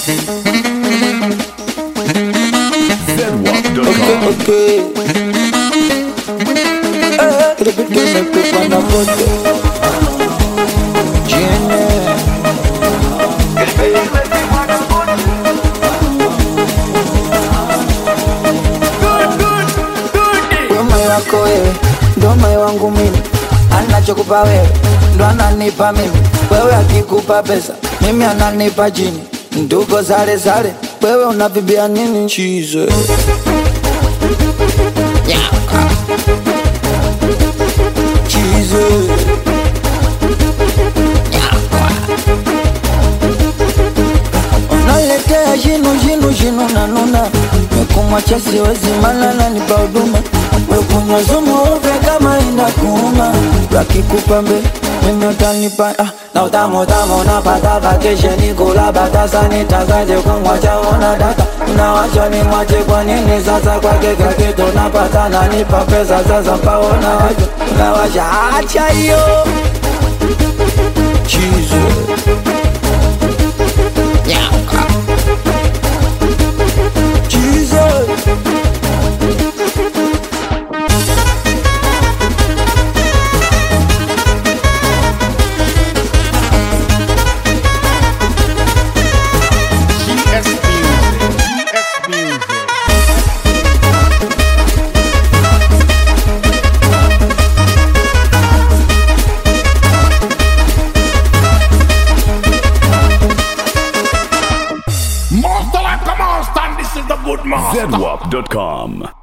Okay. Le but de ne peut pas n'importe. Ndo moyo wangu mimi, anachokupa wewe ndo ananipa mimi. Wewe akikupa pesa mimi ananipa jini. Ndugo zale zale, wewe unavibia nini? Chize chize unaletea jinu nanuna. Mekumwacha siwezi mana nanipa huduma. Mekunywa sumu uve kama inakuuma. Wakikupa mbe mimi utanipa na utamu unapata vacation kula batasa. Nitakaje kumwacha una data. Unawacha ni mwache kwa nini sasa? Kwa kila kitu napata nanipa pesa. Sasa mpaona wacho unawacha acha hiyo chizo ZWAP.com